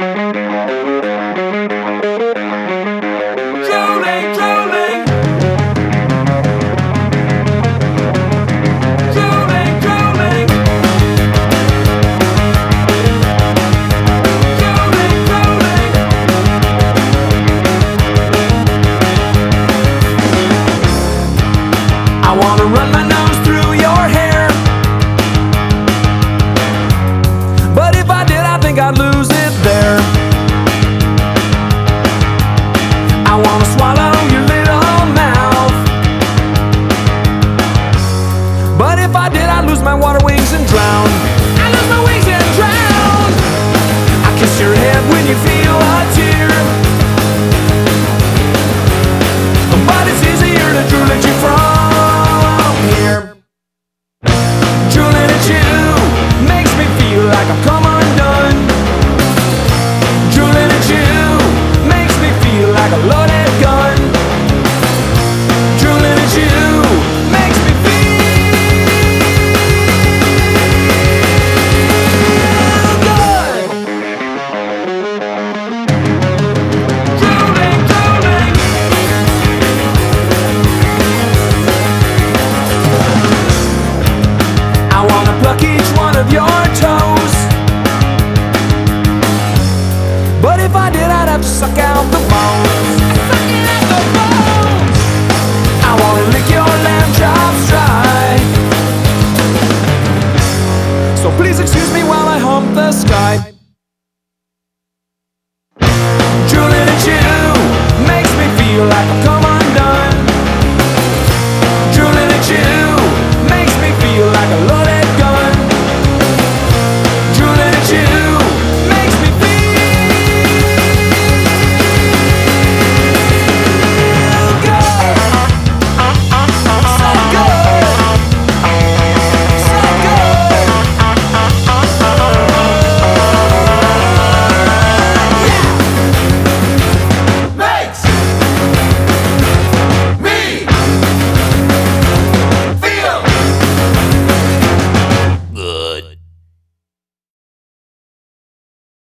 Drooling, drooling. Drooling, drooling. Drooling, drooling. I wanna run my nose through your hair, but if I did, I think I'd lose it there. I wanna swallow your little mouth, but if I did, I'd lose my water wings and drown. I lose my wings and drown. I kiss your head when you feel a tear, but it's easier to drool at you from here. Drooling at you makes me feel like I've come undone. Drooling at you makes me feel like a loaded gun. Drooling at you makes me feel good. Drooling, drooling. I wanna pluck each one of your toes, but if I did, I'd have to suck out the bones.